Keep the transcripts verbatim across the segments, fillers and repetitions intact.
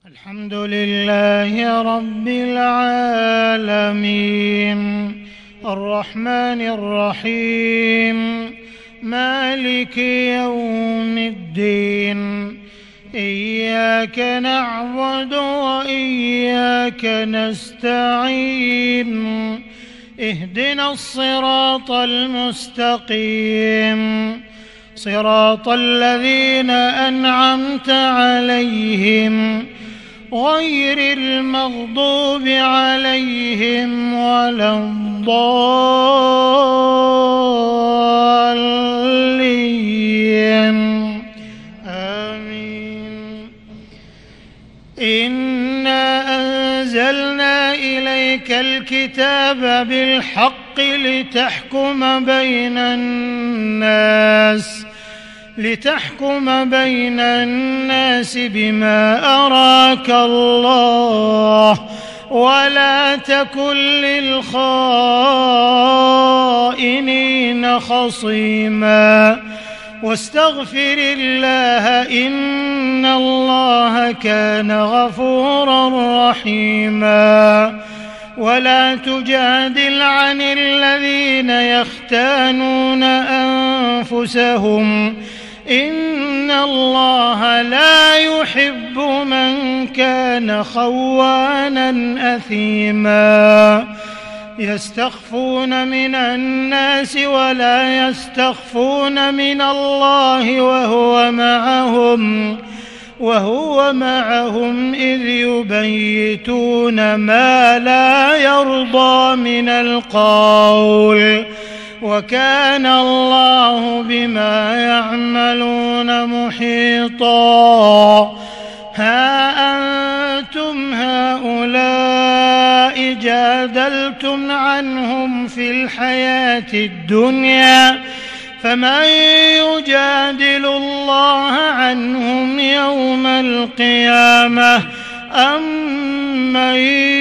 الحمد لله رب العالمين الرحمن الرحيم مالك يوم الدين إياك نعبد وإياك نستعين اهدنا الصراط المستقيم صراط الذين أنعمت عليهم غير المغضوب عليهم ولا الضالين آمين. إنا أنزلنا إليك الكتاب بالحق لتحكم بين الناس لتحكم بين الناس بما أراك الله ولا تكن للخائنين خصيما واستغفر الله إن الله كان غفورا رحيما. ولا تجادل عن الذين يختانون أنفسهم إن الله لا يحب من كان خوانا أثيما. يستخفون من الناس ولا يستخفون من الله وهو معهم وهو معهم إذ يبيتون ما لا يرضى من القول وكان الله بما يعملون محيطا. ها أنتم هؤلاء جادلتم عنهم في الحياة الدنيا فمن يجادل الله عنهم يوم القيامة أم من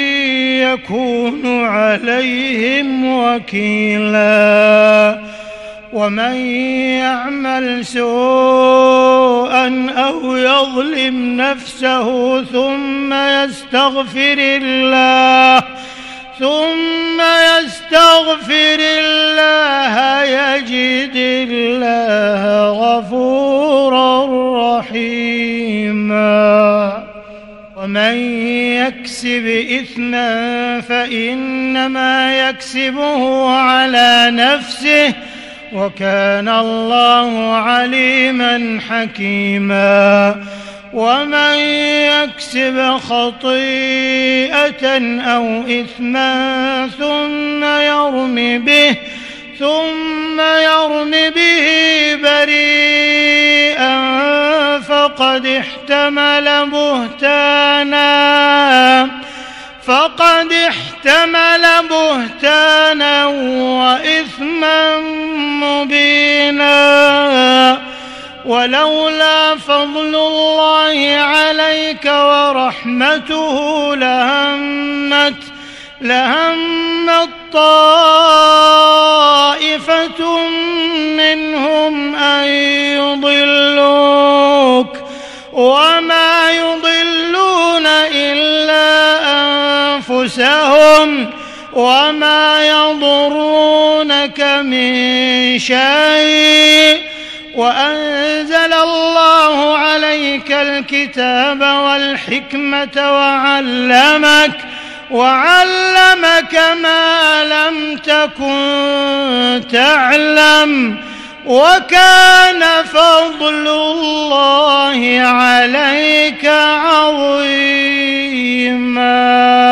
يكون عليهم وكيلا. ومن يعمل سوءا أو يظلم نفسه ثم يستغفر الله ثم يستغفر الله يجد الله غفورا رحيما. ومن يكسب إثما فإنما يكسبه على نفسه وكان الله عليما حكيما. ومن يكسب خطيئة أو إثما ثم يرم به ثم يرم به بريئا فقد احتمل بهتانا فقد احتمل بهتانا وإثما مبينا. ولولا فضل الله عليك ورحمته لهمت لهمت طائفة منهم أن يضلوك وما يضلون إلا أنفسهم وما يضرونك من شيء. وأنزل الله عليك الكتاب والحكمة وعلمك وعلمك ما لم تكن تعلم وكان فضل الله عليك عظيما.